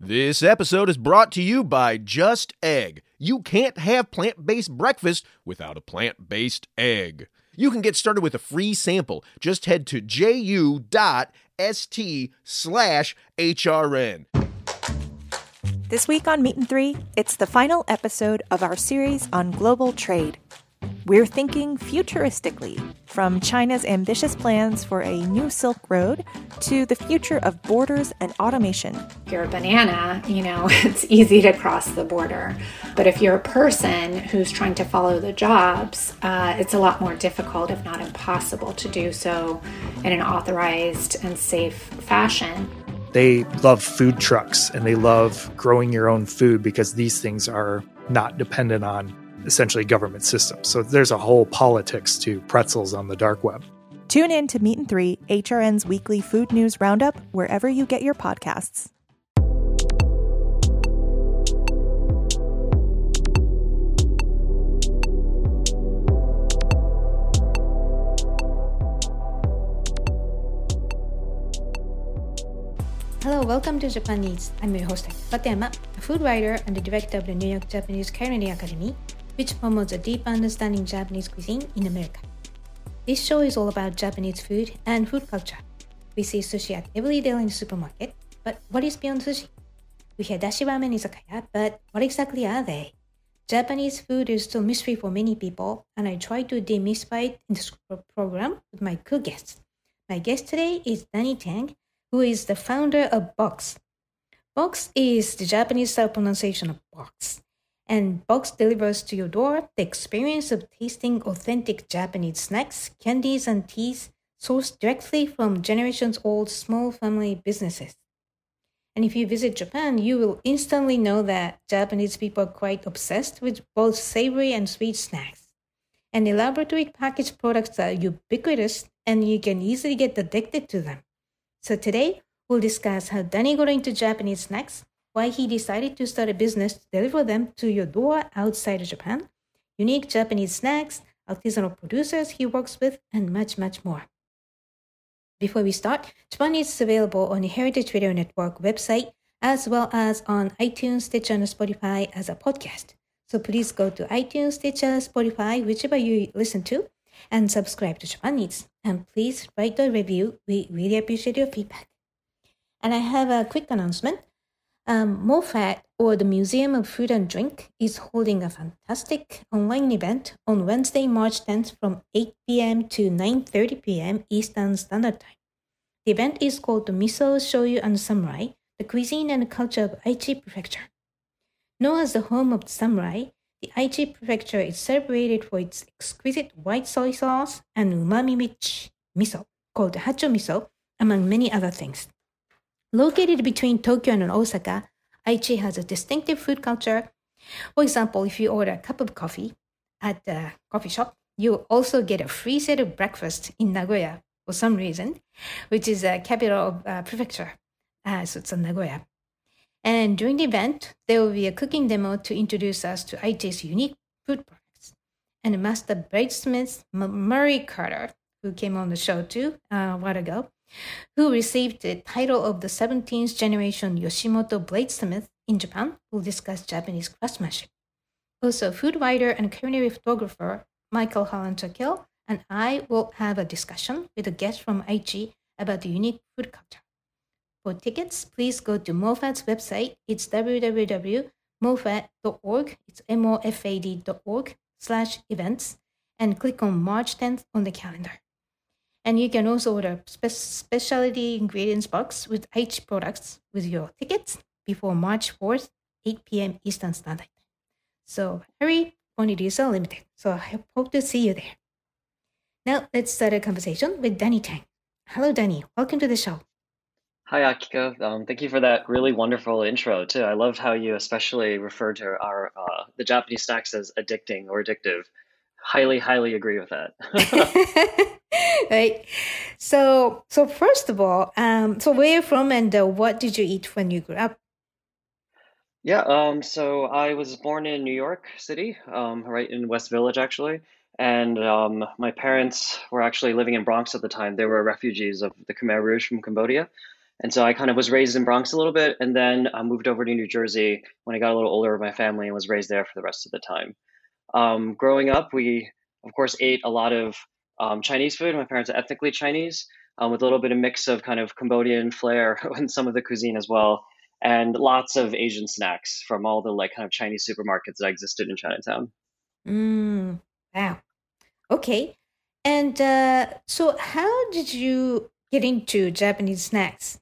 This episode is brought to you by Just Egg. You can't have plant-based breakfast without a plant-based egg. You can get started with a free sample. Just head to ju.st/HRN. This week on Meat and Three, it's the final episode of our series on global trade. We're thinking futuristically, from China's ambitious plans for a new Silk Road to the future of borders and automation. If you're a banana, it's easy to cross the border. But if you're a person who's trying to follow the jobs, it's a lot more difficult, if not impossible, to do so in an authorized and safe fashion. They love food trucks and they love growing your own food because these things are not dependent on essentially government systems. So there's a whole politics to pretzels on the dark web. Tune in to Meat and Three, HRN's weekly food news roundup, wherever you get your podcasts. Hello, welcome to Japan Eats. I'm your host, Watayama, a food writer and the director of the New York Japanese Culinary Academy, which promotes a deep understanding of Japanese cuisine in America. This show is all about Japanese food and food culture. We see sushi at every day in the supermarket, but what is beyond sushi? We hear dashi ramen izakaya, but what exactly are they? Japanese food is still a mystery for many people, and I try to demystify it in this program with my cool guests. My guest today is Danny Tang, who is the founder of Box. Box is the Japanese style pronunciation of box. And Box delivers to your door the experience of tasting authentic Japanese snacks, candies, and teas sourced directly from generations-old small family businesses. And if you visit Japan, you will instantly know that Japanese people are quite obsessed with both savory and sweet snacks. And elaborately packaged products are ubiquitous, and you can easily get addicted to them. So today, we'll discuss how Danny got into Japanese snacks, why he decided to start a business to deliver them to your door outside of Japan, unique Japanese snacks, artisanal producers he works with, and much, much more. Before we start, Japan Eats is available on the Heritage Radio Network website, as well as on iTunes, Stitcher, and Spotify as a podcast. So please go to iTunes, Stitcher, Spotify, whichever you listen to, and subscribe to Japan Eats. And please write a review. We really appreciate your feedback. And I have a quick announcement. MOFAT, or the Museum of Food and Drink, is holding a fantastic online event on Wednesday, March 10th from 8 p.m. to 9:30 p.m. Eastern Standard Time. The event is called the Miso, Shoyu, and Samurai, the cuisine and culture of Aichi Prefecture. Known as the home of the samurai, the Aichi Prefecture is celebrated for its exquisite white soy sauce and umami-rich miso, called Hacho Miso, among many other things. Located between Tokyo and Osaka, Aichi has a distinctive food culture. For example, if you order a cup of coffee at the coffee shop, you also get a free set of breakfast in Nagoya for some reason, which is a capital of prefecture. So it's in Nagoya. And during the event, there will be a cooking demo to introduce us to Aichi's unique food products. And Master Bladesmith Murray Carter, who came on the show too a while ago, who received the title of the 17th generation Yoshimoto bladesmith in Japan, will discuss Japanese craftsmanship. Also, food writer and culinary photographer Michael Hallan-Chakil and I will have a discussion with a guest from Aichi about the unique food culture. For tickets, please go to MOFAT's website. It's www.mofat.org. It's mofad.org/events, and click on March 10th on the calendar. And you can also order specialty ingredients box with Aichi products with your tickets before March 4th, 8 p.m. Eastern Standard Time. So hurry, quantities are limited. So I hope to see you there. Now let's start a conversation with Danny Tang. Hello, Danny. Welcome to the show. Hi, Akiko. Thank you for that really wonderful intro, too. I loved how you especially referred to the Japanese snacks as addicting or addictive. Highly, highly agree with that. Right. So first of all, so where are you from and what did you eat when you grew up? Yeah, so I was born in New York City, right in West Village, actually. And my parents were actually living in Bronx at the time. They were refugees of the Khmer Rouge from Cambodia. And so I kind of was raised in Bronx a little bit, and then I moved over to New Jersey when I got a little older with my family and was raised there for the rest of the time. Growing up, we of course ate a lot of Chinese food. My parents are ethnically Chinese, with a little bit of mix of kind of Cambodian flair in some of the cuisine as well, and lots of Asian snacks from all the like kind of Chinese supermarkets that existed in Chinatown. Mm, wow. Okay. And so, how did you get into Japanese snacks?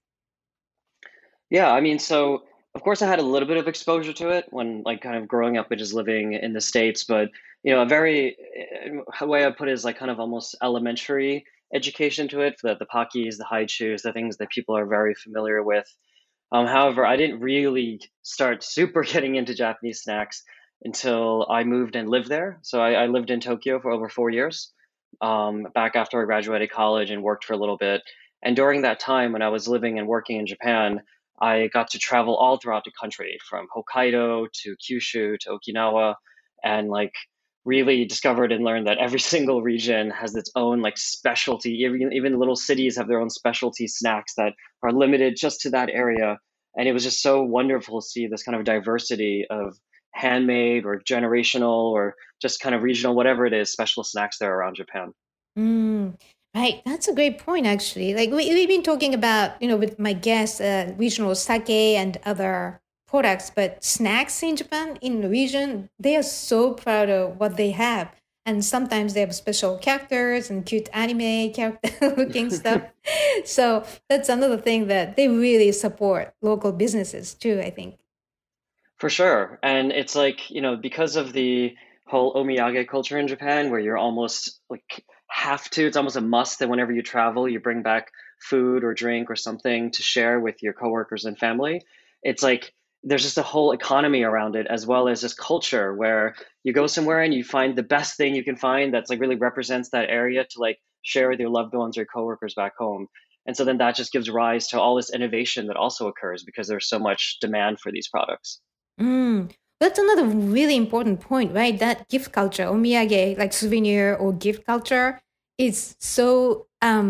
Yeah, I mean, so of course I had a little bit of exposure to it when like kind of growing up and just living in the States, but a very way I put it is like kind of almost elementary education to it, the Pakis, the haichus, the things that people are very familiar with. However, I didn't really start super getting into Japanese snacks until I moved and lived there. So I lived in Tokyo for over 4 years, back after I graduated college and worked for a little bit. And during that time, when I was living and working in Japan, I got to travel all throughout the country, from Hokkaido to Kyushu to Okinawa, and like really discovered and learned that every single region has its own like specialty. Even little cities have their own specialty snacks that are limited just to that area. And it was just so wonderful to see this kind of diversity of handmade or generational or just kind of regional, whatever it is, special snacks there around Japan. Mm, right. That's a great point, actually. Like we've been talking about, with my guests, regional sake and other products, but snacks in Japan, in the region, they are so proud of what they have. And sometimes they have special characters and cute anime character looking stuff. So that's another thing that they really support local businesses too, I think. For sure. And it's like, because of the whole omiyage culture in Japan, where you're almost like have to, it's almost a must that whenever you travel, you bring back food or drink or something to share with your coworkers and family. It's like there's just a whole economy around it, as well as just culture where you go somewhere and you find the best thing you can find that's like really represents that area to like share with your loved ones or coworkers back home. And so then that just gives rise to all this innovation that also occurs because there's so much demand for these products. Mm. That's another really important point, right? That gift culture, omiyage, like souvenir or gift culture, is so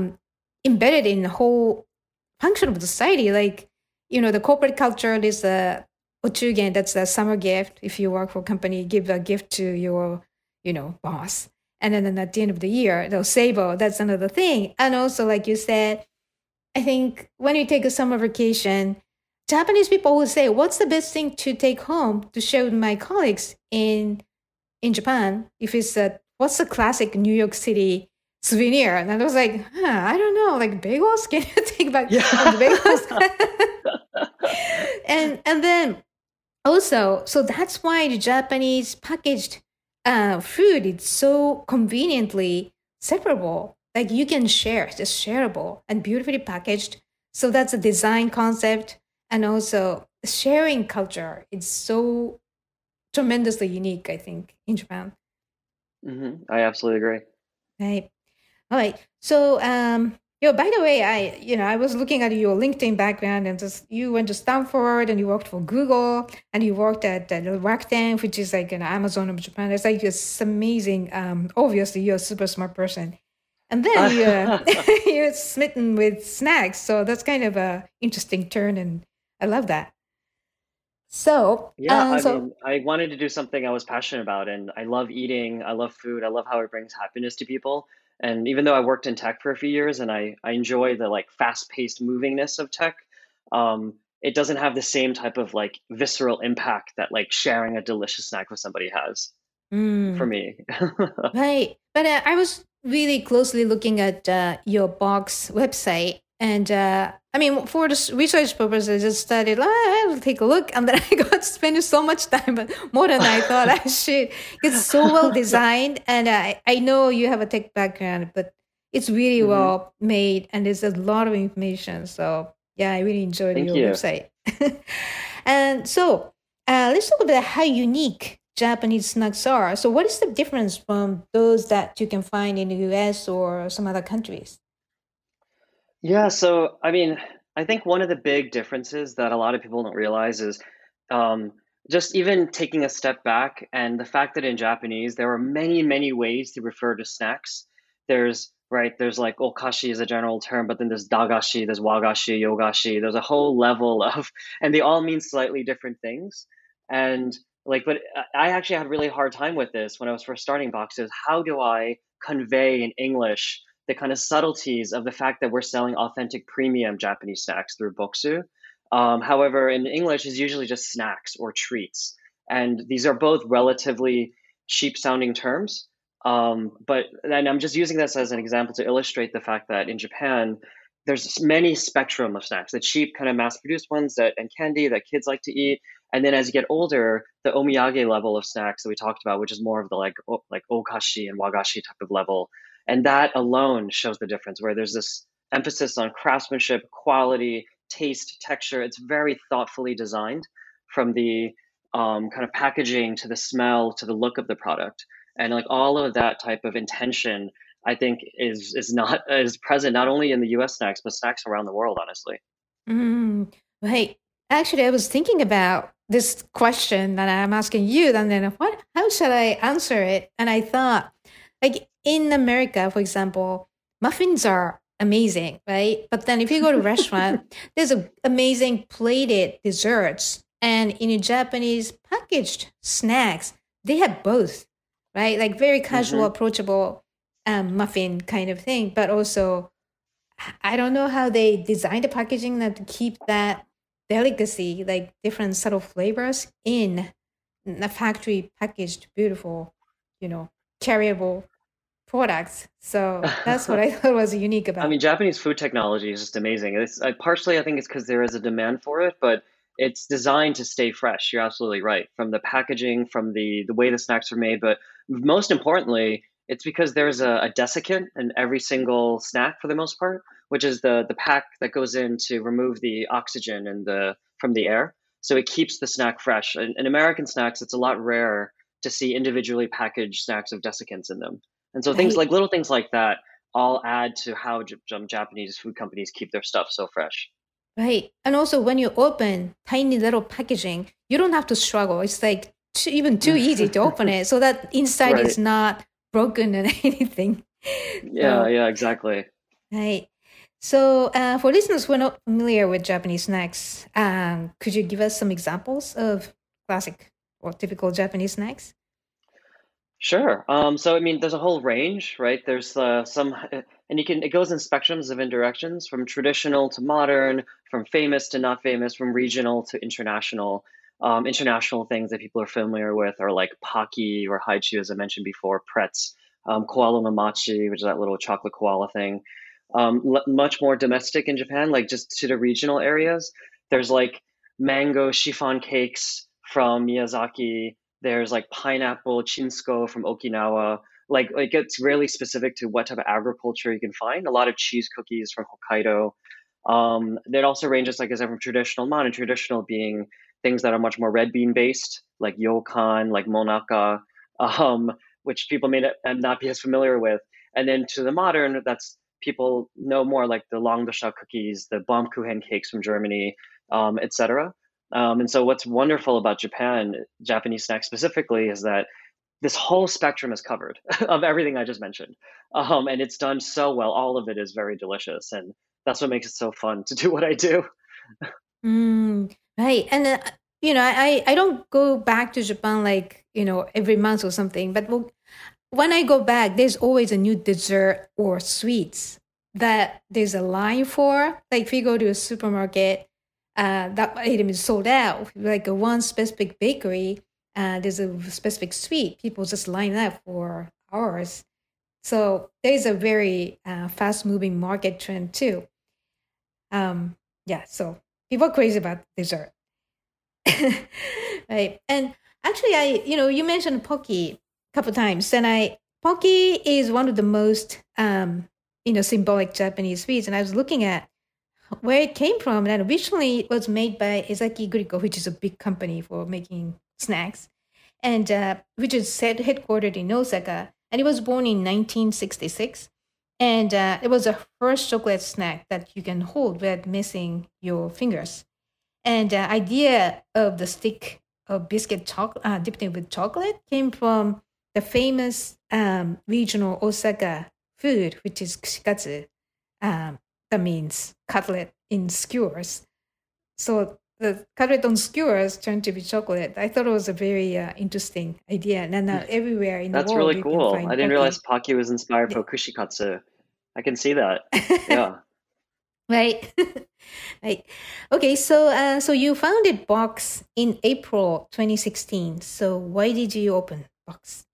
embedded in the whole function of the society. Like, the corporate culture is the ochugen, that's the summer gift. If you work for a company, give a gift to your, boss. And then at the end of the year, they'll seibo, that's another thing. And also, like you said, I think when you take a summer vacation, Japanese people will say, "What's the best thing to take home to share with my colleagues in Japan?" If it's what's the classic New York City souvenir? And I was like, I don't know, like bagels. Can you take back the bagels? and then also, so that's why the Japanese packaged food is so conveniently separable. Like you can share, it's just shareable and beautifully packaged. So that's a design concept. And also sharing culture. It's so tremendously unique, I think, in Japan. I absolutely agree. Right. All right. So, by the way, I was looking at your LinkedIn background, and just you went to Stanford, and you worked for Google, and you worked at Rakuten, which is like an Amazon of Japan. It's like it's amazing. Obviously, you're a super smart person. And then you're smitten with snacks. So that's kind of a interesting turn, and I love that. So, Yeah, I mean, I wanted to do something I was passionate about, and I love eating. I love food. I love how it brings happiness to people. And even though I worked in tech for a few years, and I enjoy the like fast-paced movingness of tech, it doesn't have the same type of like visceral impact that like sharing a delicious snack with somebody has for me. right. But I was really closely looking at your box website. And I mean, for the research purposes, I just started, I'll take a look. And then I got to spend so much time, but more than I thought I should. It's so well designed. And I know you have a tech background, but it's really well made. And there's a lot of information. So yeah, I really enjoyed your website. And so let's talk about how unique Japanese snacks are. So what is the difference from those that you can find in the US or some other countries? Yeah, so I mean, I think one of the big differences that a lot of people don't realize is just even taking a step back and the fact that in Japanese there are many, many ways to refer to snacks. There's right? There's like okashi is a general term, but then there's dagashi, there's wagashi, yogashi. There's a whole level of, and they all mean slightly different things. And like, but I actually had a really hard time with this when I was first starting Boxes. How do I convey in English the kind of subtleties of the fact that we're selling authentic premium Japanese snacks through Boxu? However, in English, is usually just snacks or treats. And these are both relatively cheap sounding terms. But and I'm just using this as an example to illustrate the fact that in Japan, there's many spectrum of snacks, the cheap kind of mass produced ones and candy that kids like to eat. And then as you get older, the omiyage level of snacks that we talked about, which is more of the like okashi and wagashi type of level. And that alone shows the difference, where there's this emphasis on craftsmanship, quality, taste, texture. It's very thoughtfully designed, from the kind of packaging to the smell to the look of the product. And like all of that type of intention, I think is present not only in the US snacks, but snacks around the world, honestly. Right. Actually, I was thinking about this question that I'm asking you, and then how should I answer it? And I thought, like in America, for example, muffins are amazing, right? But then if you go to a restaurant, there's amazing plated desserts. And in Japanese packaged snacks, they have both, right? Like very casual, approachable muffin kind of thing. But also, I don't know how they designed the packaging to keep that delicacy, like different subtle flavors in a factory packaged, beautiful, carryable products. So that's what I thought was unique about it. I mean, Japanese food technology is just amazing. It's partially, I think it's because there is a demand for it, but it's designed to stay fresh. You're absolutely right. From the packaging, from the way the snacks are made, but most importantly, it's because there's a desiccant in every single snack for the most part, which is the pack that goes in to remove the oxygen from the air. So it keeps the snack fresh. In American snacks, it's a lot rarer to see individually packaged snacks of desiccants in them. And so little things like that all add to how Japanese food companies keep their stuff so fresh. Right. And also when you open tiny little packaging, you don't have to struggle. It's like even too easy to open it, so that inside is not broken and anything. Yeah, exactly. Right. So for listeners who are not familiar with Japanese snacks, could you give us some examples of classic or typical Japanese snacks? Sure. So I mean, there's a whole range, right? There's some, and it goes in spectrums of indirections, from traditional to modern, from famous to not famous, from regional to international. International things that people are familiar with are like Pocky or Haichu, as I mentioned before, Pretz, Koala no Machi, which is that little chocolate koala thing. Much more domestic in Japan, like just to the regional areas. There's like mango chiffon cakes from Miyazaki. There's like pineapple chinsko from Okinawa. Like it's really specific to what type of agriculture you can find. A lot of cheese cookies from Hokkaido. That also ranges, like I said, from traditional, modern. Traditional being things that are much more red bean based, like yokan, like monaka, which people may not be as familiar with. And then to the modern, that's people know more, like the Langdasha cookies, the Baumkuchen cakes from Germany, etc. And so what's wonderful about Japanese snacks specifically, is that this whole spectrum is covered of everything I just mentioned. And it's done so well. All of it is very delicious. And that's what makes it so fun to do what I do. Right. And, I don't go back to Japan like, every month or something. But when I go back, there's always a new dessert or sweets that there's a line for. Like if you go to a supermarket, that item is sold out. Like one specific bakery, there's a specific sweet. People just line up for hours. So there's a very fast-moving market trend too. So people are crazy about dessert. Right. And actually, you mentioned Pocky a couple times, and Pocky is one of the most, symbolic Japanese sweets. And I was looking at where it came from, and originally it was made by Ezaki Guriko, which is a big company for making snacks, and which is headquartered in Osaka. And it was born in 1966. And it was the first chocolate snack that you can hold without missing your fingers. And the idea of the stick of biscuit dipped in with chocolate came from the famous regional Osaka food, which is kushikatsu. That means cutlet in skewers. So the cutlet on skewers turned to be chocolate. I thought it was a very interesting idea. And now everywhere in the That's world really you cool. can find I didn't Pocky. realize Pocky was inspired for kushikatsu. I can see that. Yeah. Right. Right. Okay, so you founded Box in April 2016. So why did you open Box?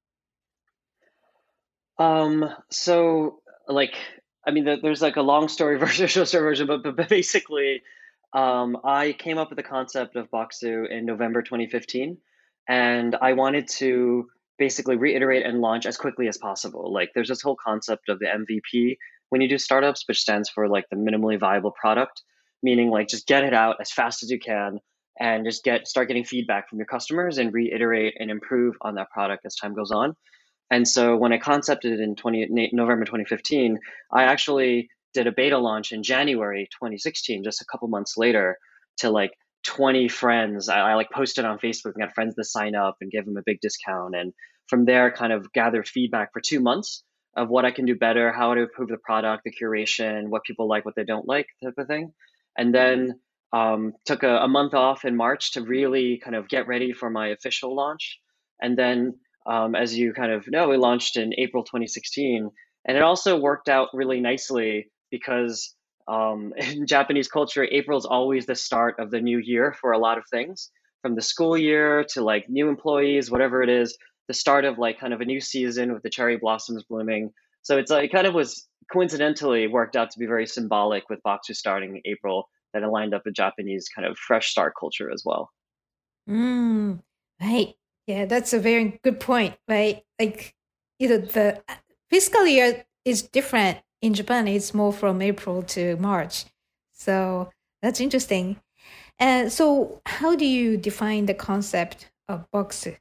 So like, I mean, there's like a long story version, short story version, but basically, I came up with the concept of Boxu in November 2015, and I wanted to basically reiterate and launch as quickly as possible. Like, there's this whole concept of the MVP when you do startups, which stands for like the minimally viable product, meaning like just get it out as fast as you can and just start getting feedback from your customers and reiterate and improve on that product as time goes on. And so when I concepted it in November 2015, I actually did a beta launch in January 2016, just a couple months later, to like 20 friends. I like posted on Facebook and got friends to sign up and give them a big discount. And from there, kind of gathered feedback for 2 months of what I can do better, how to improve the product, the curation, what people like, what they don't like, type of thing. And then took a month off in March to really kind of get ready for my official launch. And then as you kind of know, we launched in April 2016, and it also worked out really nicely because in Japanese culture, April is always the start of the new year for a lot of things, from the school year to like new employees, whatever it is, the start of like kind of a new season with the cherry blossoms blooming. So it's like, it kind of was coincidentally worked out to be very symbolic with Boxu starting in April, that aligned up with Japanese kind of fresh start culture as well. Right. Yeah, that's a very good point, right? Like, the fiscal year is different in Japan. It's more from April to March. So that's interesting. And so how do you define the concept of Boxu?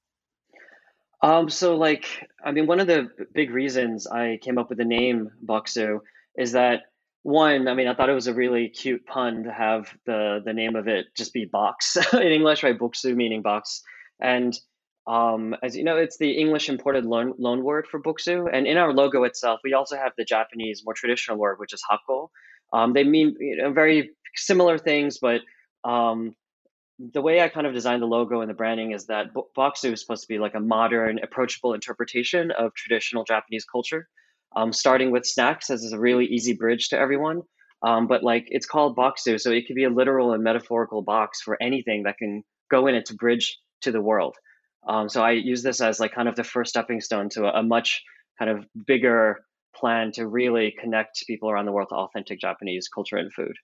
So like, I mean, one of the big reasons I came up with the name Boxu is that, one, I mean, I thought it was a really cute pun to have the name of it just be box in English, right? Boxu meaning box. And as you know, it's the English imported loan word for Boxu. And in our logo itself, we also have the Japanese more traditional word, which is hako. They mean, very similar things, but the way I kind of designed the logo and the branding is that Boxu is supposed to be like a modern, approachable interpretation of traditional Japanese culture, starting with snacks as a really easy bridge to everyone. But like, it's called Boxu, so it could be a literal and metaphorical box for anything that can go in it to bridge to the world. So I use this as like kind of the first stepping stone to a much kind of bigger plan to really connect people around the world to authentic Japanese culture and food.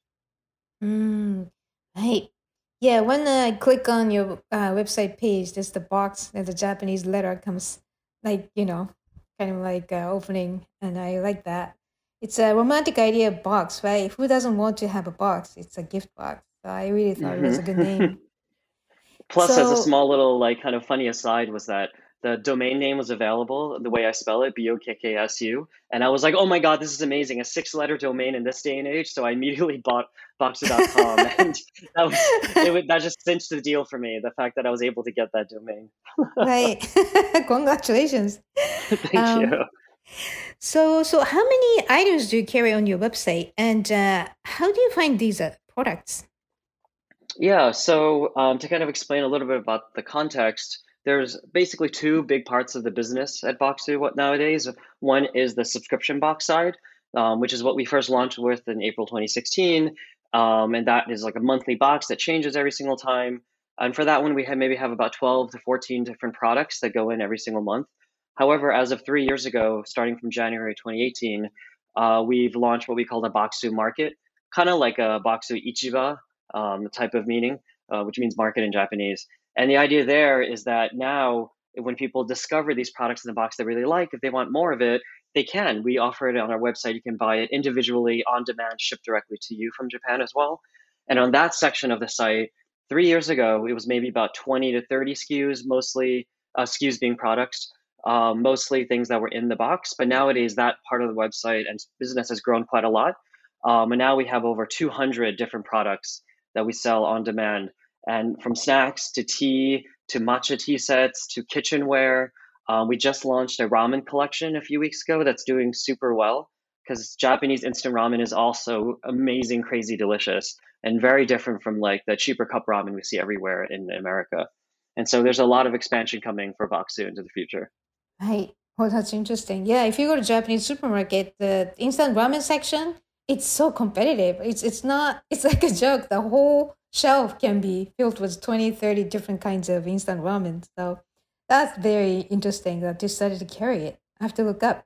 Right. Yeah, when I click on your website page, there's the box and the Japanese letter comes, like, kind of like opening, and I like that. It's a romantic idea of box, right? Who doesn't want to have a box? It's a gift box. So I really thought it was a good name. Plus, as a small little like kind of funny aside, was that the domain name was available the way I spell it, BOKKSU, and I was like, oh my god, this is amazing, a 6-letter domain in this day and age. So I immediately bought Boxu.com, and that just cinched the deal for me. The fact that I was able to get that domain. Right, congratulations. Thank you. So how many items do you carry on your website, and how do you find these products? Yeah, so to kind of explain a little bit about the context, there's basically 2 big parts of the business at Boxu nowadays. One is the subscription box side, which is what we first launched with in April 2016. And that is like a monthly box that changes every single time. And for that one, we maybe have about 12 to 14 different products that go in every single month. However, as of 3 years ago, starting from January 2018, we've launched what we call the Boxu Market, kind of like a Boxu Ichiba type of meaning, which means market in Japanese. And the idea there is that now when people discover these products in the box they really like, if they want more of it, they can. We offer it on our website. You can buy it individually, on demand, shipped directly to you from Japan as well. And on that section of the site, 3 years ago, it was maybe about 20 to 30 SKUs, mostly SKUs being products, mostly things that were in the box. But nowadays, that part of the website and business has grown quite a lot. And now we have over 200 different products that we sell on demand. And from snacks to tea to matcha tea sets to kitchenware, We just launched a ramen collection a few weeks ago that's doing super well because Japanese instant ramen is also amazing, crazy delicious, and very different from like the cheaper cup ramen we see everywhere in America. And so there's a lot of expansion coming for Boxu into the future. Right. Oh, that's interesting. Yeah, if you go to Japanese supermarket, the instant ramen section, it's so competitive. It's not, it's like a joke. The whole shelf can be filled with 20, 30 different kinds of instant ramen. So that's very interesting that you started to carry it. I have to look up.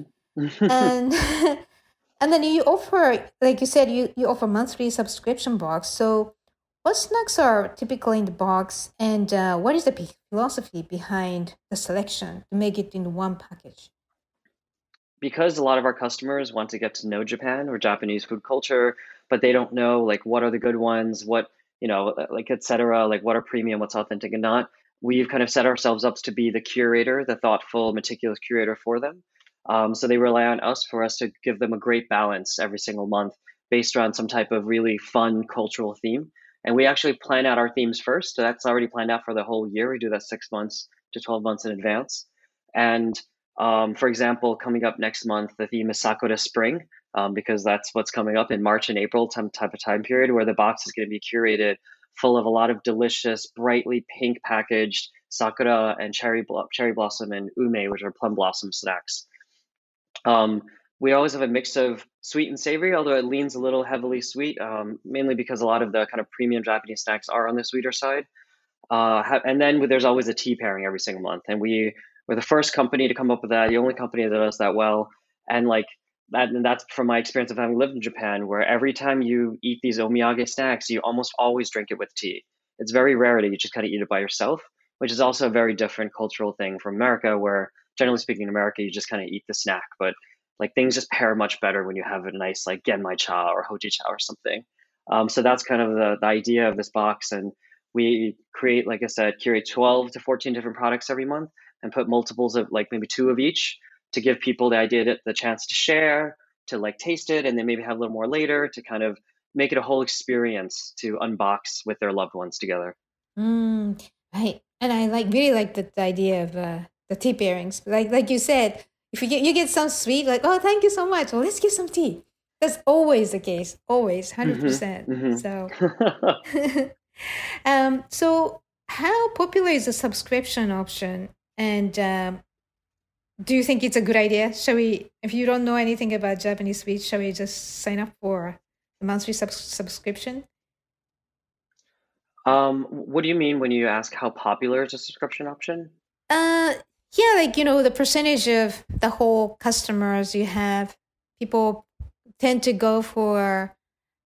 And and then you offer, like you said, you offer monthly subscription box. So what snacks are typically in the box, and what is the philosophy behind the selection to make it in one package? Because a lot of our customers want to get to know Japan or Japanese food culture, but they don't know like what are the good ones, what, like et cetera, like what are premium, what's authentic and not. We've kind of set ourselves up to be the curator, the thoughtful, meticulous curator for them. So they rely on us for us to give them a great balance every single month based around some type of really fun cultural theme. And we actually plan out our themes first. So that's already planned out for the whole year. We do that 6 months to 12 months in advance. And for example, coming up next month, the theme is Sakura Spring, because that's what's coming up in March and April, some type of time period where the box is going to be curated full of a lot of delicious, brightly pink packaged sakura and cherry blossom and ume, which are plum blossom snacks. We always have a mix of sweet and savory, although it leans a little heavily sweet, mainly because a lot of the kind of premium Japanese snacks are on the sweeter side. And then there's always a tea pairing every single month. And we're the first company to come up with that, the only company that does that well. And like that, and that's from my experience of having lived in Japan, where every time you eat these omiyage snacks, you almost always drink it with tea. It's very rare that you just kind of eat it by yourself, which is also a very different cultural thing from America, where generally speaking in America, you just kind of eat the snack, but like things just pair much better when you have a nice like genmai cha or hojicha or something. So that's kind of the idea of this box. And we create, like I said, curate 12 to 14 different products every month and put multiples of like maybe 2 of each to give people the idea, the chance to share, to like taste it, and then maybe have a little more later to kind of make it a whole experience to unbox with their loved ones together. Right. And I really like the idea of the tea pairings. Like you said, if you get some sweet, like, oh, thank you so much. Well, let's get some tea. That's always the case. Always, 100%. So, so how popular is the subscription option? And do you think it's a good idea? Shall we, if you don't know anything about Japanese sweets, shall we just sign up for a monthly subscription? What do you mean when you ask how popular is a subscription option? Yeah, like, the percentage of the whole customers you have, people tend to go for,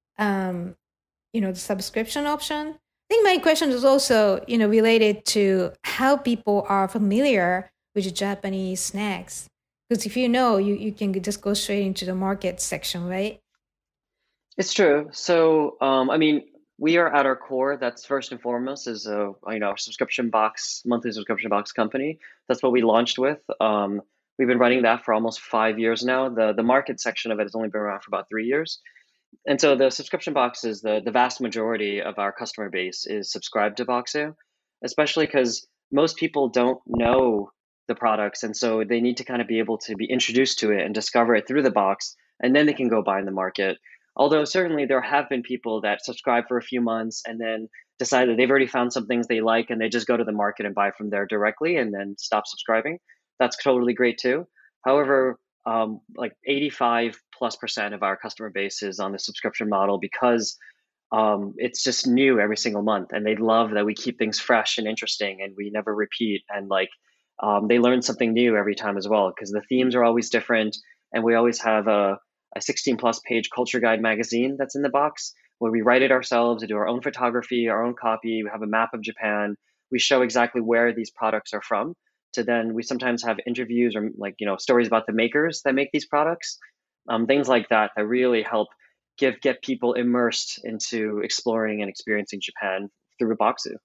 the subscription option. I think my question is also, related to how people are familiar with Japanese snacks. Because if you know, you can just go straight into the market section, right? It's true. So, we are at our core. That's first and foremost is a subscription box, monthly subscription box company. That's what we launched with. We've been running that for almost 5 years now. The market section of it has only been around for about 3 years. And so the subscription box is the vast majority of our customer base is subscribed to Boxu, especially because most people don't know the products. And so they need to kind of be able to be introduced to it and discover it through the box, and then they can go buy in the market. Although certainly there have been people that subscribe for a few months and then decide that they've already found some things they like and they just go to the market and buy from there directly and then stop subscribing. That's totally great too. However, like 85+% of our customer base is on the subscription model because it's just new every single month, and they love that we keep things fresh and interesting and we never repeat, and like they learn something new every time as well because the themes are always different, and we always have a 16+ page culture guide magazine that's in the box where we write it ourselves, we do our own photography, our own copy, we have a map of Japan, we show exactly where these products are from. To then we sometimes have interviews or stories about the makers that make these products, things like that really help get people immersed into exploring and experiencing Japan through Boxu.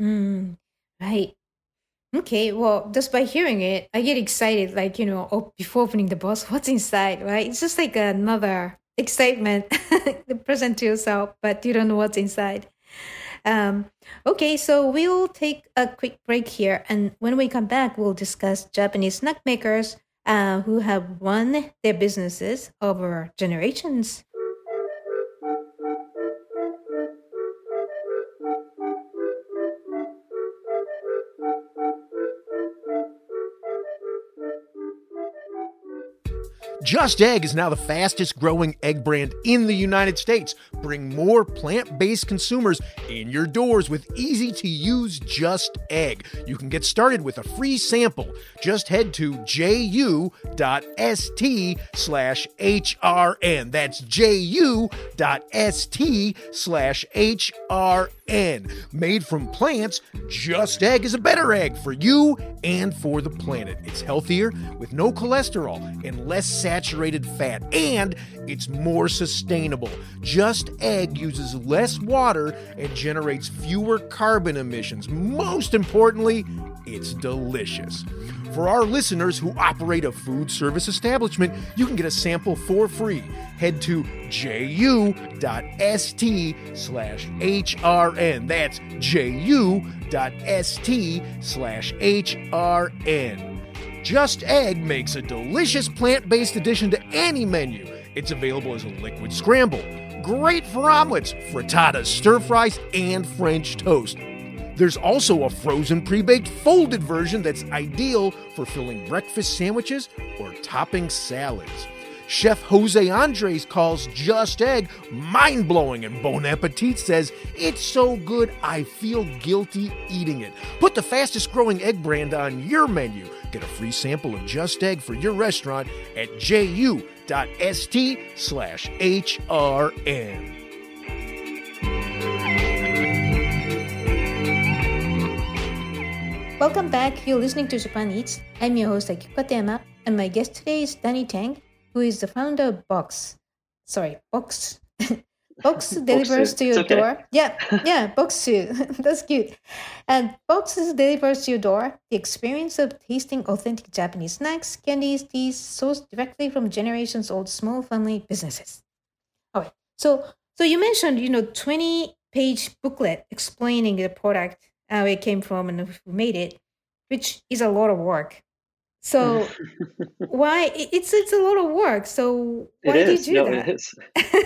Right. Okay, well, just by hearing it, I get excited, like, before opening the box, what's inside, right? It's just like another excitement to present to yourself, but you don't know what's inside. Okay, so we'll take a quick break here, and when we come back, we'll discuss Japanese snack makers who have run their businesses over generations. Just Egg is now the fastest growing egg brand in the United States. Bring more plant-based consumers in your doors with easy-to-use Just Egg. You can get started with a free sample. Just head to ju.st/HRN. That's ju.st/HRN. Made from plants, Just Egg is a better egg for you and for the planet. It's healthier with no cholesterol and less saturated fat, and it's more sustainable. Just Egg uses less water and generates fewer carbon emissions. Most importantly, it's delicious. For our listeners who operate a food service establishment, you can get a sample for free. Head to ju.st/HRN. That's ju.st/HRN. Just Egg makes a delicious plant-based addition to any menu. It's available as a liquid scramble. Great for omelets, frittatas, stir-fries, and French toast. There's also a frozen pre-baked folded version that's ideal for filling breakfast sandwiches or topping salads. Chef Jose Andres calls Just Egg mind-blowing, and Bon Appetit says, "It's so good I feel guilty eating it." Put the fastest growing egg brand on your menu. Get a free sample of Just Egg for your restaurant at ju.st/HRN. Welcome back. You're listening to Japan Eats. I'm your host, Akiko Katayama, and my guest today is Danny Tang, who is the founder of Box. Box. Box delivers to your door. Yeah, Box too. That's cute. And Box delivers to your door the experience of tasting authentic Japanese snacks, candies, teas, sourced directly from generations-old small family businesses. All right. So you mentioned, 20-page booklet explaining the product, where it came from and who made it, which is a lot of work. So why it's a lot of work. So why did you do that? It is.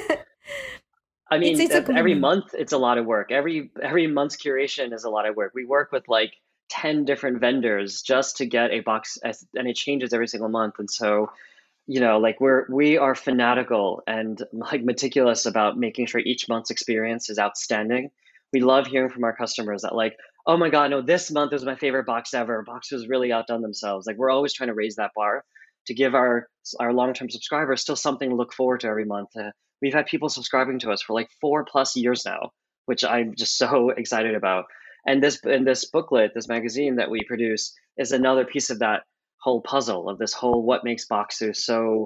I mean, every month it's a lot of work. Every month's curation is a lot of work. We work with like 10 different vendors just to get a box, and it changes every single month. And so, like we are fanatical and like meticulous about making sure each month's experience is outstanding. We love hearing from our customers that like, "Oh my God, no, this month was my favorite box ever. Box was really outdone themselves." Like we're always trying to raise that bar to give our long-term subscribers still something to look forward to every month. We've had people subscribing to us for like 4+ years now, which I'm just so excited about. And this booklet, this magazine that we produce, is another piece of that whole puzzle of this whole what makes Boxu so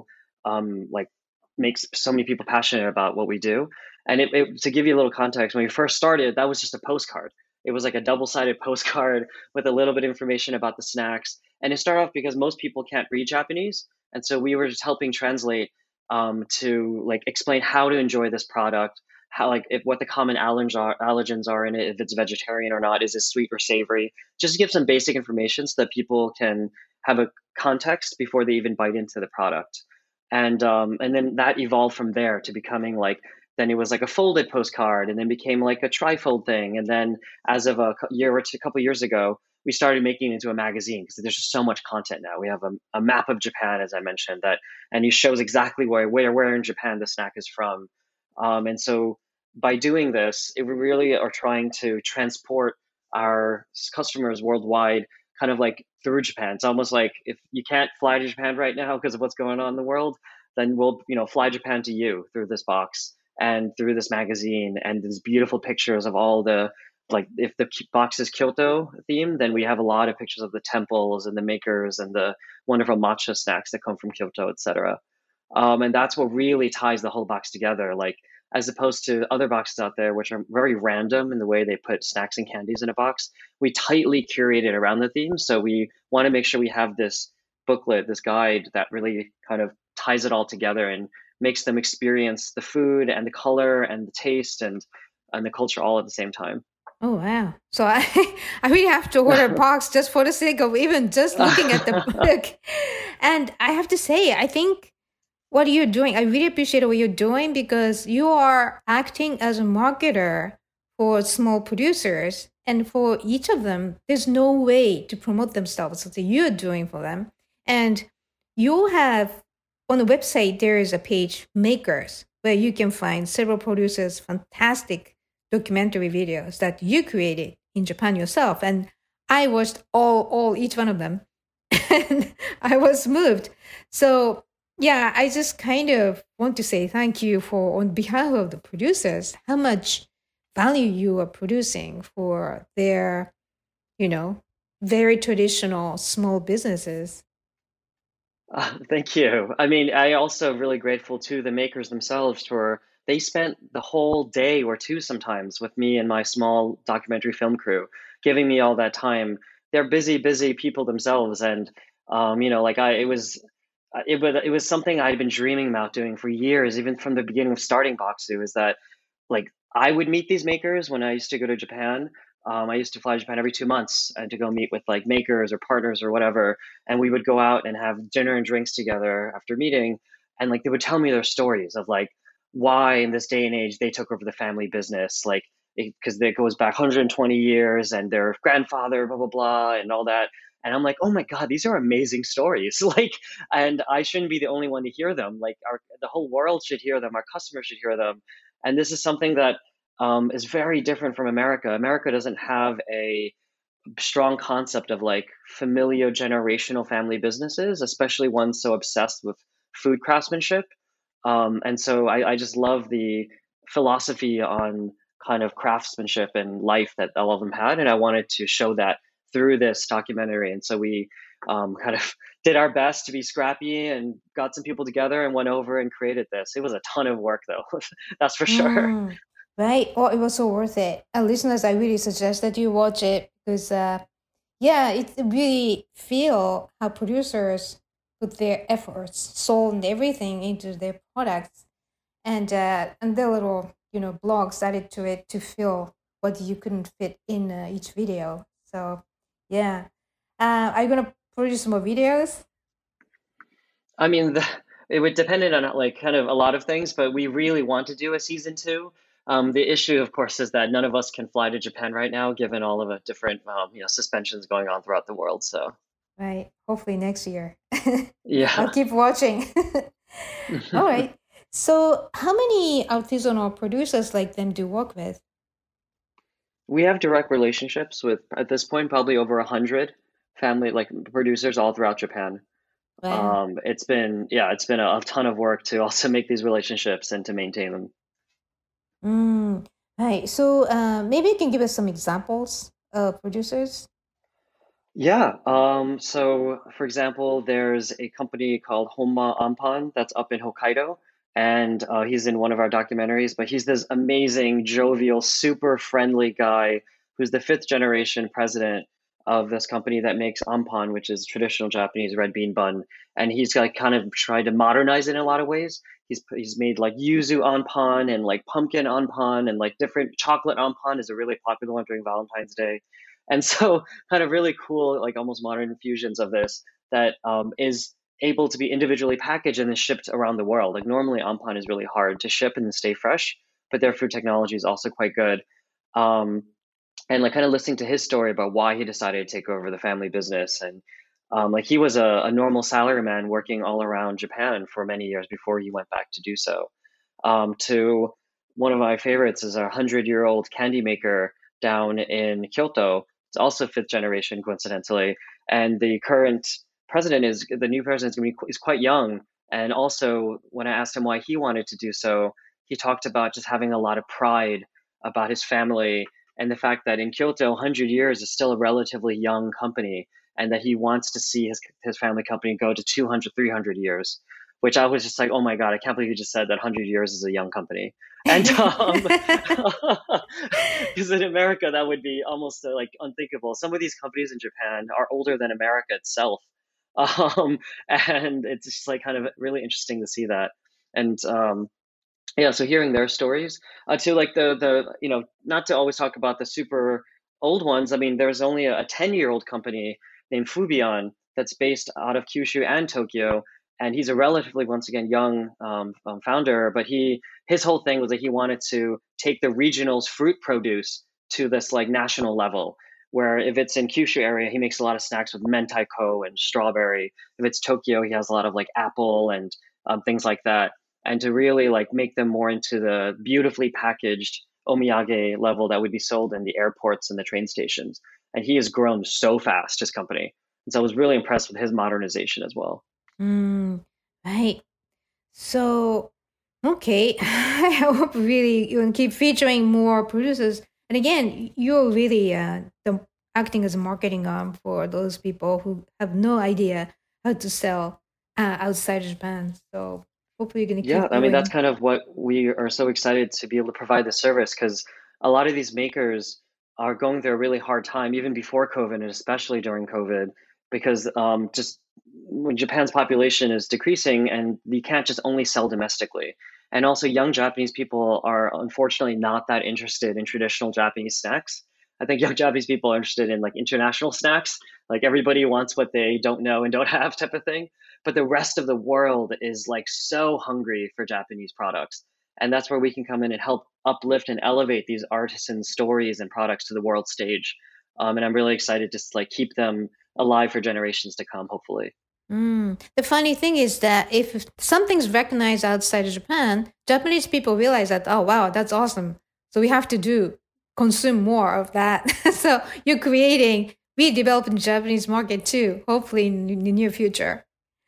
makes so many people passionate about what we do. And to give you a little context, when we first started, that was just a postcard. It was like a double-sided postcard with a little bit of information about the snacks. And it started off because most people can't read Japanese. And so we were just helping translate to like explain how to enjoy this product, how what the common allergens are in it, if it's vegetarian or not, is it sweet or savory, just to give some basic information so that people can have a context before they even bite into the product. And then that evolved from there to becoming then it was like a folded postcard, and then became like a trifold thing. And then as of a couple years ago, we started making it into a magazine because there's just so much content now. We have a map of Japan, as I mentioned, and it shows exactly where in Japan the snack is from. And so by doing this, we really are trying to transport our customers worldwide kind of like through Japan. It's almost like if you can't fly to Japan right now because of what's going on in the world, then we'll fly Japan to you through this box and through this magazine and these beautiful pictures of all the, if the box is Kyoto themed, then we have a lot of pictures of the temples and the makers and the wonderful matcha snacks that come from Kyoto, etc. And that's what really ties the whole box together. As opposed to other boxes out there, which are very random in the way they put snacks and candies in a box, we tightly curated around the theme. So we want to make sure we have this booklet, this guide that really kind of ties it all together and makes them experience the food and the color and the taste and the culture all at the same time. Oh wow! So I I really have to order a box just for the sake of even just looking at the book. And I have to say, I think what you're doing, I really appreciate what you're doing because you are acting as a marketer for small producers, and for each of them, there's no way to promote themselves that you're doing for them. And you have on the website there is a page makers where you can find several producers fantastic documentary videos that you created in Japan yourself. And I watched all each one of them and I was moved. So yeah, I just kind of want to say thank you for on behalf of the producers, how much value you are producing for their, very traditional small businesses. Thank you. I mean, I also really grateful to the makers themselves for they spent the whole day or two sometimes with me and my small documentary film crew, giving me all that time. They're busy, busy people themselves, and like it was something I'd been dreaming about doing for years, even from the beginning of starting Boxu, is that like I would meet these makers when I used to go to Japan. I used to fly to Japan every 2 months and to go meet with like makers or partners or whatever, and we would go out and have dinner and drinks together after meeting, and like they would tell me their stories of like why in this day and age they took over the family business, like because it goes back 120 years and their grandfather, blah blah blah, and all that. And I'm like, oh my God, these are amazing stories. Like, and I shouldn't be the only one to hear them. Like, the whole world should hear them. Our customers should hear them. And this is something that is very different from America. America doesn't have a strong concept of like familial generational family businesses, especially ones so obsessed with food craftsmanship. And so I just love the philosophy on kind of craftsmanship and life that all of them had. And I wanted to show that through this documentary. And so we kind of did our best to be scrappy and got some people together and went over and created this. It was a ton of work, though. That's for sure. Right. Oh, it was so worth it. And listeners, I really suggest that you watch it because, yeah, it really feel how producers put their efforts, soul, and everything into their products, and their little blogs added to it to feel what you couldn't fit in each video. So, yeah, are you gonna produce more videos? I mean, it would depend on like kind of a lot of things, but we really want to do a season two. The issue, of course, is that none of us can fly to Japan right now, given all of the different suspensions going on throughout the world. So Right. Hopefully next year. I'll yeah. keep watching. All right. So, how many artisanal producers like them do you work with? We have direct relationships with, at this point, probably over 100 family like producers all throughout Japan. Wow. It's been a ton of work to also make these relationships and to maintain them. Right. So, maybe you can give us some examples of producers. Yeah. So for example, there's a company called Honma Ampan that's up in Hokkaido, and he's in one of our documentaries, but he's this amazing, jovial, super friendly guy who's the fifth generation president of this company that makes ampan, which is traditional Japanese red bean bun. And he's like kind of tried to modernize it in a lot of ways. He's made like yuzu ampan and like pumpkin ampan and like different chocolate ampan is a really popular one during Valentine's Day. And so kind of really cool, like almost modern infusions of this that is able to be individually packaged and then shipped around the world. Like normally, ampan is really hard to ship and stay fresh, but their food technology is also quite good. Um, and like kind of listening to his story about why he decided to take over the family business, and like he was a normal salaryman working all around Japan for many years before he went back to do so. To one of my favorites is a 100-year-old candy maker down in Kyoto. It's also fifth generation, coincidentally. And the new president is quite young. And also, when I asked him why he wanted to do so, he talked about just having a lot of pride about his family and the fact that in Kyoto, 100 years is still a relatively young company, and that he wants to see his family company go to 200, 300 years, which I was just like, oh my God, I can't believe you just said that 100 years is a young company. And because in America, that would be almost like unthinkable. Some of these companies in Japan are older than America itself. And it's just like kind of really interesting to see that. And Yeah, so hearing their stories, to like the not to always talk about the super old ones. I mean, there's only a 10-year-old company named Fubion that's based out of Kyushu and Tokyo, and he's a relatively, once again, young founder. But his whole thing was that he wanted to take the regional's fruit produce to this like national level. Where if it's in Kyushu area, he makes a lot of snacks with mentaiko and strawberry. If it's Tokyo, he has a lot of like apple and things like that, and to really like make them more into the beautifully packaged omiyage level that would be sold in the airports and the train stations. And he has grown so fast, his company. And so I was really impressed with his modernization as well. Right. So, okay. I hope really you can keep featuring more producers. And again, you're really acting as a marketing arm for those people who have no idea how to sell outside of Japan. So hopefully you're going to Yeah, keep I mean, that's doing. kind of what we are so excited to be able to provide the service, because a lot of these makers are going through a really hard time, even before COVID and especially during COVID, because just when Japan's population is decreasing and you can't just only sell domestically. And also, young Japanese people are unfortunately not that interested in traditional Japanese snacks. I think young Japanese people are interested in like international snacks, like everybody wants what they don't know and don't have type of thing, but the rest of the world is like so hungry for Japanese products. And that's where we can come in and help uplift and elevate these artisan stories and products to the world stage. And I'm really excited to like keep them alive for generations to come, hopefully. The funny thing is that if something's recognized outside of Japan, Japanese people realize that, oh, wow, that's awesome. So we have to consume more of that. So you're redeveloping the Japanese market too, hopefully in the near future.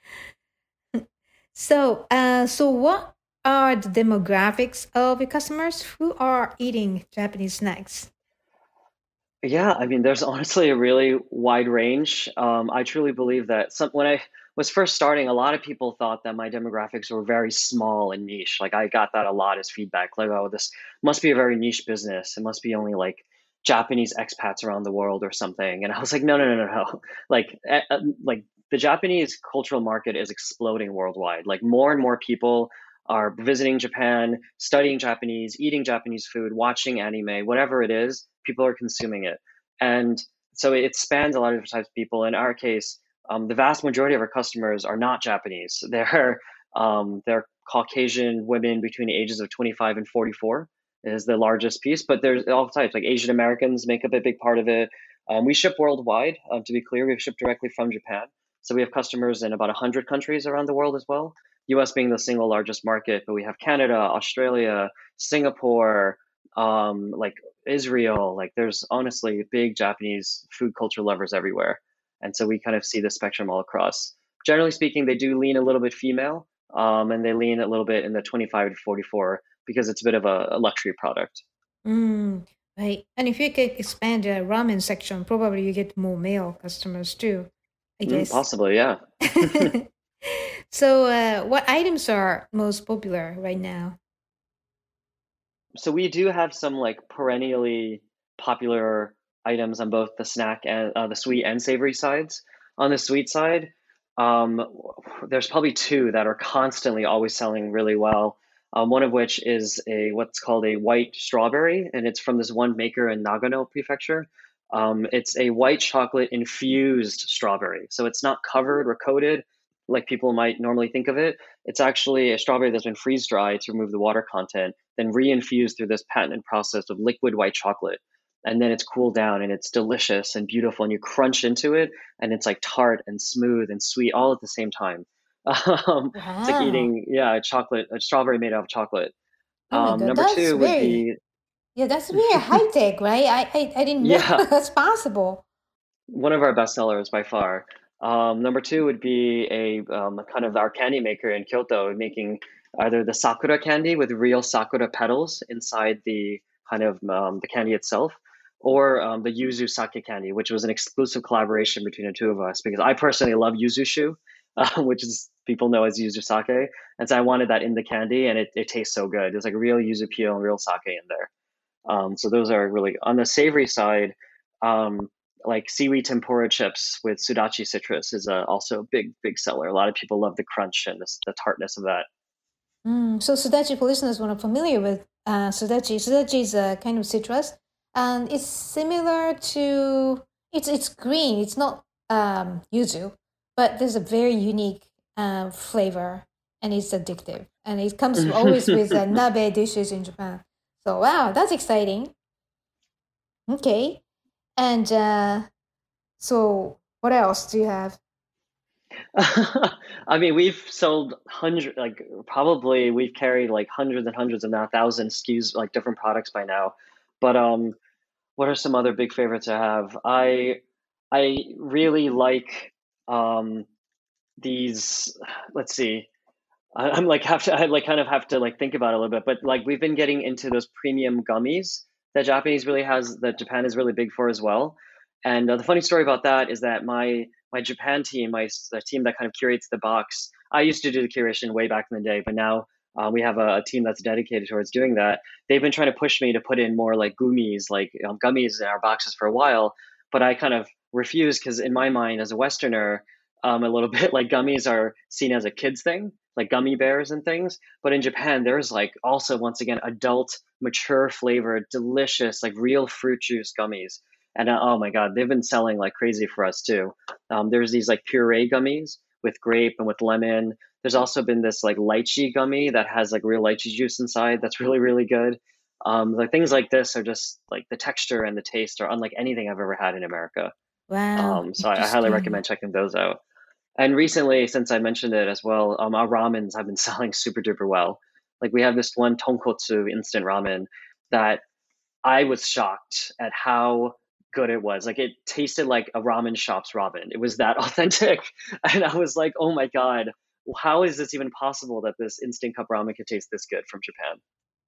So what are the demographics of your customers who are eating Japanese snacks? Yeah, I mean, there's honestly a really wide range. I truly believe that when I was first starting, a lot of people thought that my demographics were very small and niche. Like I got that a lot as feedback, like, oh, this must be a very niche business. It must be only like Japanese expats around the world or something. And I was like, no, no, no, no, no. Like the Japanese cultural market is exploding worldwide. Like more and more people are visiting Japan, studying Japanese, eating Japanese food, watching anime, whatever it is, people are consuming it. And so it spans a lot of different types of people. In our case, the vast majority of our customers are not Japanese. They're Caucasian women between the ages of 25 and 44 is the largest piece, but there's all types, like Asian Americans make up a big part of it. We ship worldwide. To be clear, we ship directly from Japan. So we have customers in about 100 countries around the world as well. US being the single largest market, but we have Canada, Australia, Singapore, like Israel. Like there's honestly big Japanese food culture lovers everywhere. And so we kind of see the spectrum all across. Generally speaking, they do lean a little bit female, and they lean a little bit in the 25 to 44 because it's a bit of a luxury product. Right. And if you could expand the ramen section, probably you get more male customers too, I guess. Possibly, yeah. So, what items are most popular right now? So we do have some like perennially popular items on both the snack and the sweet and savory sides. On the sweet side, um, there's probably two that are constantly always selling really well. One of which is what's called a white strawberry, and it's from this one maker in Nagano Prefecture. It's a white chocolate infused strawberry, so it's not covered or coated like people might normally think of it. It's actually a strawberry that's been freeze dried to remove the water content, then reinfused through this patented process of liquid white chocolate. And then it's cooled down and it's delicious and beautiful. And you crunch into it and it's like tart and smooth and sweet all at the same time. It's like Wow. eating, yeah, a strawberry made out of chocolate. Oh my God, Number two would be, that's very high tech, right? I didn't know yeah, that's possible. one of our best sellers by far. Number two would be a kind of our candy maker in Kyoto, making either the sakura candy with real sakura petals inside the kind of the candy itself, or the yuzu sake candy, which was an exclusive collaboration between the two of us. Because I personally love yuzu shu, which is people know as yuzu sake, and so I wanted that in the candy, and it tastes so good. There's like real yuzu peel and real sake in there. So those are really on the savory side. Um, like seaweed tempura chips with sudachi citrus is also a big seller. A lot of people love the crunch and the tartness of that. So sudachi, for listeners who are not familiar with sudachi is a kind of citrus, and it's similar to it's green. It's not yuzu, but there's a very unique flavor, and it's addictive, and it comes always with nabe dishes in Japan. So wow, that's exciting. Okay, and so what else do you have? I mean, we've sold probably we've carried like hundreds and hundreds, if not thousands SKUs, like different products by now. But what are some other big favorites I have? I really like these. Let's see. I'm like have to I like kind of have to like think about it a little bit, but like we've been getting into those premium gummies that Japan is really big for as well. And the funny story about that is that my Japan team, the team that kind of curates the box, I used to do the curation way back in the day, but now we have a team that's dedicated towards doing that. They've been trying to push me to put in more like gummies in our boxes for a while, but I kind of refuse because in my mind as a Westerner, a little bit like gummies are seen as a kid's thing, like gummy bears and things. But in Japan, there's like also once again adult, mature flavored, delicious, like real fruit juice gummies. And oh my God, they've been selling like crazy for us too. There's these like puree gummies with grape and with lemon. There's also been this like lychee gummy that has like real lychee juice inside. That's really, really good. Like things like this are just like the texture and the taste are unlike anything I've ever had in America. Wow, So I highly interesting. recommend checking those out. And recently, since I mentioned it as well, our ramens have been selling super duper well. Like we have this one tonkotsu instant ramen that I was shocked at how good it was. Like it tasted like a ramen shop's ramen. It was that authentic. And I was like, oh my God, how is this even possible that this instant cup ramen could taste this good from Japan?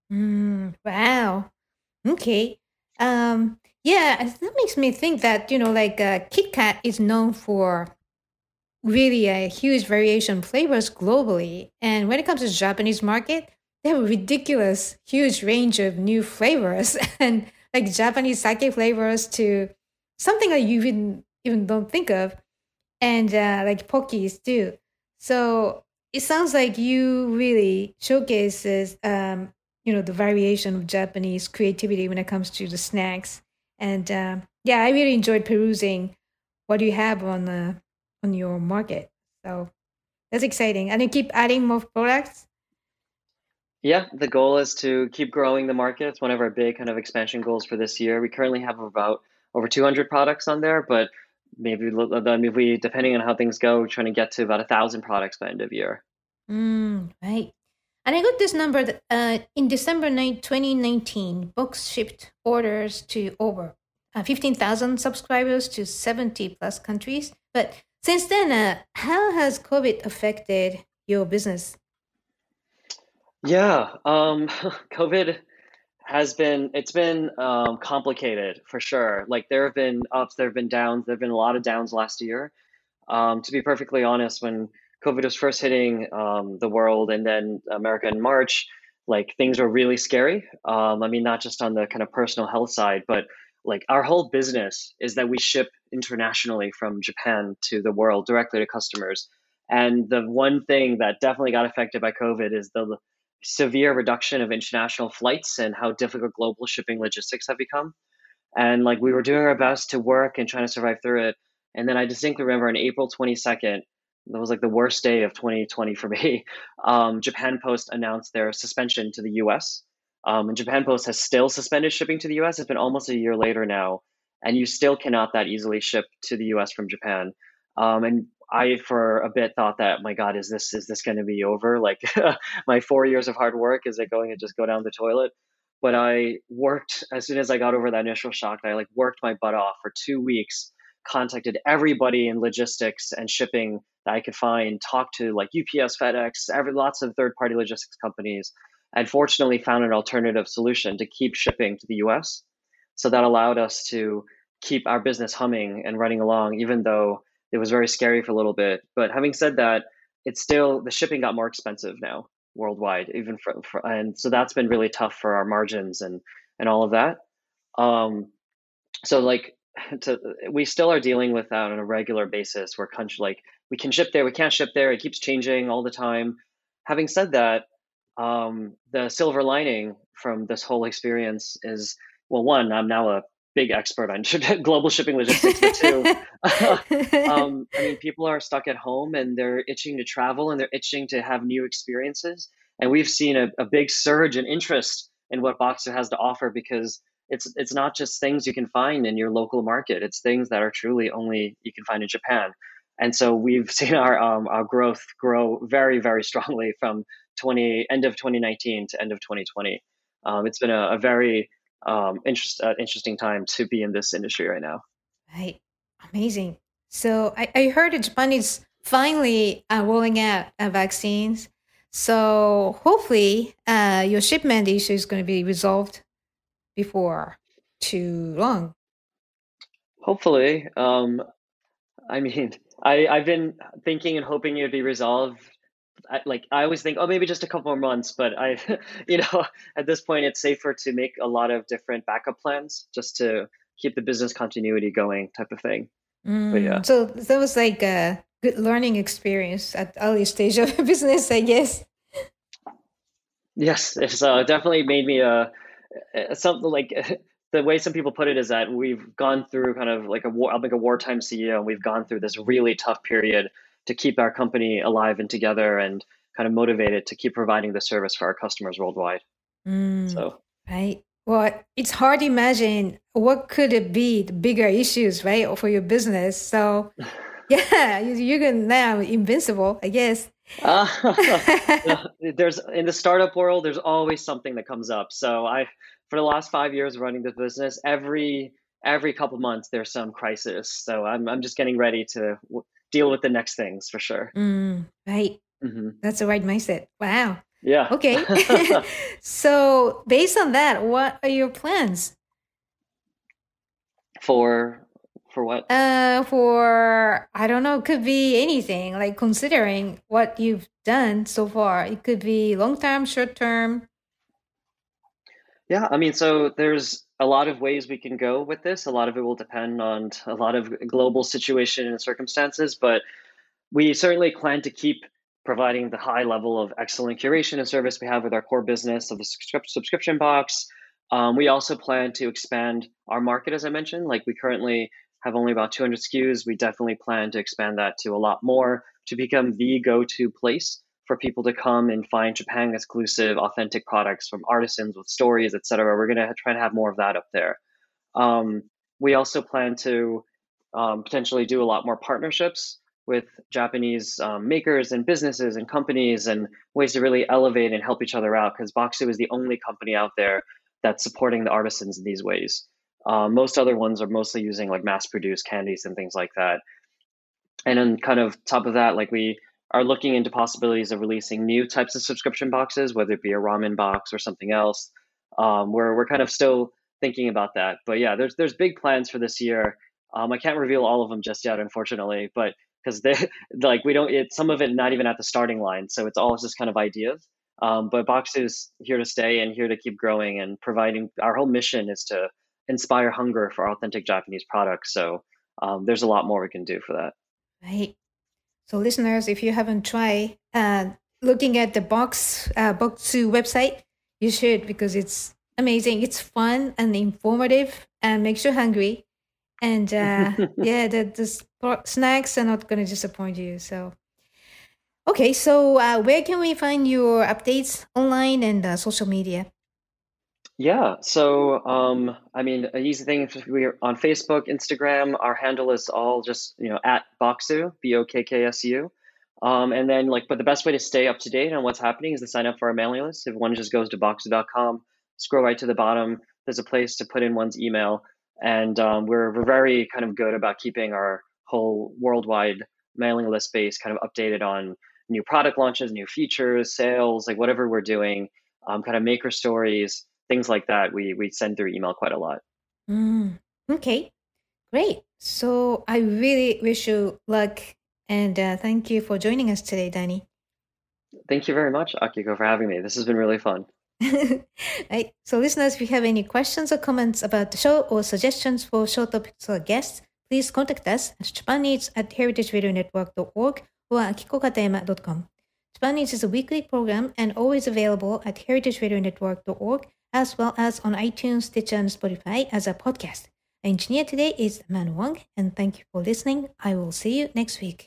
Wow. Okay. Yeah, that makes me think that, like Kit Kat is known for really a huge variation of flavors globally. And when it comes to the Japanese market, they have a ridiculous, huge range of new flavors and like Japanese sake flavors to something that you even don't think of, and like pokis too. So it sounds like you really showcases the variation of Japanese creativity when it comes to the snacks. And yeah, I really enjoyed perusing what you have on your market. So that's exciting. And you keep adding more products. Yeah, the goal is to keep growing the market. It's one of our big kind of expansion goals for this year. We currently have about over 200 products on there, but maybe we, depending on how things go, we're trying to get to about 1,000 products by end of year. Right. And I got this number that in December 2019, Box shipped orders to over 15,000 subscribers to 70 plus countries. But since then, how has COVID affected your business? Yeah, COVID it's been complicated for sure. Like there have been ups, there have been downs, there have been a lot of downs last year. To be perfectly honest, when COVID was first hitting the world and then America in March, like things were really scary. I mean, not just on the kind of personal health side, but like our whole business is that we ship internationally from Japan to the world directly to customers. And the one thing that definitely got affected by COVID is the severe reduction of international flights and how difficult global shipping logistics have become. And like we were doing our best to work and trying to survive through it. And then I distinctly remember on April 22nd, that was like the worst day of 2020 for me. Japan Post announced their suspension to the US. And Japan Post has still suspended shipping to the US. It's been almost a year later now, and you still cannot that easily ship to the US from Japan. And I, for a bit, thought that, my God, is this going to be over? Like my 4 years of hard work, is it going to just go down the toilet? But I worked as soon as I got over that initial shock. I like worked my butt off for 2 weeks, contacted everybody in logistics and shipping that I could find, talked to like UPS, FedEx, lots of third-party logistics companies, and fortunately found an alternative solution to keep shipping to the US. So that allowed us to keep our business humming and running along, even though it was very scary for a little bit. But having said that, the shipping got more expensive now worldwide, even and so that's been really tough for our margins and all of that. So like we still are dealing with that on a regular basis where country like we can ship there, we can't ship there, it keeps changing all the time. Having said that, the silver lining from this whole experience is, well, one, I'm now a big expert on global shipping logistics, but two, I mean, people are stuck at home and they're itching to travel and they're itching to have new experiences. And we've seen a big surge in interest in what Boxer has to offer because it's not just things you can find in your local market. It's things that are truly only you can find in Japan. And so we've seen our growth grow very, very strongly from end of 2019 to end of 2020. It's been a very interesting time to be in this industry right now. Right. Amazing. So I heard that Japan is finally rolling out vaccines. So hopefully your shipment issue is going to be resolved before too long. Hopefully. I mean, I've been thinking and hoping it would be resolved. I always think, oh, maybe just a couple more months, but at this point, it's safer to make a lot of different backup plans just to keep the business continuity going, type of thing. But yeah. So that was like a good learning experience at early stage of business, I guess. Yes, it's definitely made me something like the way some people put it is that we've gone through kind of like I'm like a wartime CEO, and we've gone through this really tough period to keep our company alive and together and kind of motivated to keep providing the service for our customers worldwide. So right. Well, it's hard to imagine what could it be the bigger issues, right, for your business. So yeah, you're now invincible, I guess. There's in the startup world, there's always something that comes up. So for the last 5 years running the business, every couple months there's some crisis. So I'm just getting ready to deal with the next things for sure. Right. Mm-hmm. That's the right mindset. Wow. Yeah. Okay. So based on that, what are your plans? For what? For, I don't know, could be anything, like considering what you've done so far. It could be long-term, short-term. Yeah, I mean, so there's a lot of ways we can go with this. A lot of it will depend on a lot of global situation and circumstances, but we certainly plan to keep providing the high level of excellent curation and service we have with our core business of the subscription box. We also plan to expand our market, as I mentioned. Like we currently have only about 200 SKUs. We definitely plan to expand that to a lot more to become the go-to place for people to come and find Japan exclusive, authentic products from artisans with stories, etc. We're going to try and have more of that up there. We also plan to potentially do a lot more partnerships with Japanese makers and businesses and companies and ways to really elevate and help each other out, because Boxu is the only company out there that's supporting the artisans in these ways. Most other ones are mostly using like mass-produced candies and things like that. And then kind of top of that, like we are looking into possibilities of releasing new types of subscription boxes, whether it be a ramen box or something else. We're kind of still thinking about that. But yeah, there's big plans for this year. I can't reveal all of them just yet, unfortunately, but because some of it not even at the starting line, so it's all just kind of ideas. But Boxu is here to stay and here to keep growing and providing. Our whole mission is to inspire hunger for authentic Japanese products. So there's a lot more we can do for that. Right. So listeners, if you haven't tried looking at the Boxu website, you should, because it's amazing. It's fun and informative and makes you hungry. And yeah, the snacks are not going to disappoint you. So, okay. So where can we find your updates online and social media? Yeah. So, I mean, an easy thing, we're on Facebook, Instagram. Our handle is all just, at Boxu, BOKKSU. And then but the best way to stay up to date on what's happening is to sign up for our mailing list. If one just goes to boxu.com, scroll right to the bottom, there's a place to put in one's email. And we're very kind of good about keeping our whole worldwide mailing list base kind of updated on new product launches, new features, sales, like whatever we're doing, kind of maker stories, things like that. We send through email quite a lot. Okay, great. So I really wish you luck, and thank you for joining us today, Danny. Thank you very much, Akiko, for having me. This has been really fun. Right. So listeners, if you have any questions or comments about the show or suggestions for show topics or guests, please contact us at japaneats@heritageradionetwork.org or akikokatayama.com. Japan Eats is a weekly program and always available at heritageradionetwork.org as well as on iTunes, Stitcher, and Spotify as a podcast. Our engineer today is Man Wang, and thank you for listening. I will see you next week.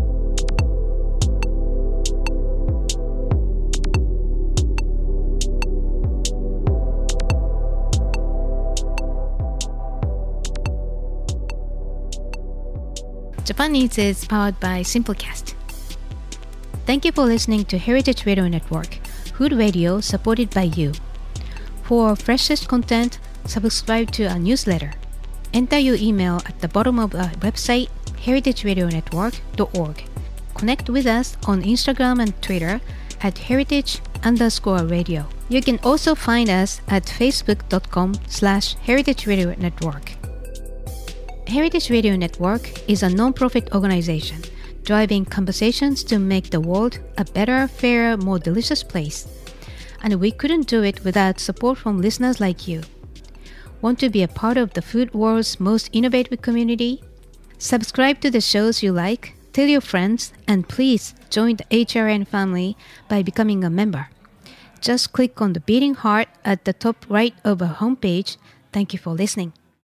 Japan Eats is powered by Simplecast. Thank you for listening to Heritage Radio Network, food radio supported by you. For freshest content, subscribe to our newsletter. Enter your email at the bottom of our website, heritageradionetwork.org. Connect with us on Instagram and Twitter at heritage_radio. You can also find us at facebook.com/Heritage Radio Network. Heritage Radio Network is a non-profit organization driving conversations to make the world a better, fairer, more delicious place. And we couldn't do it without support from listeners like you. Want to be a part of the food world's most innovative community? Subscribe to the shows you like, tell your friends, and please join the HRN family by becoming a member. Just click on the beating heart at the top right of our homepage. Thank you for listening.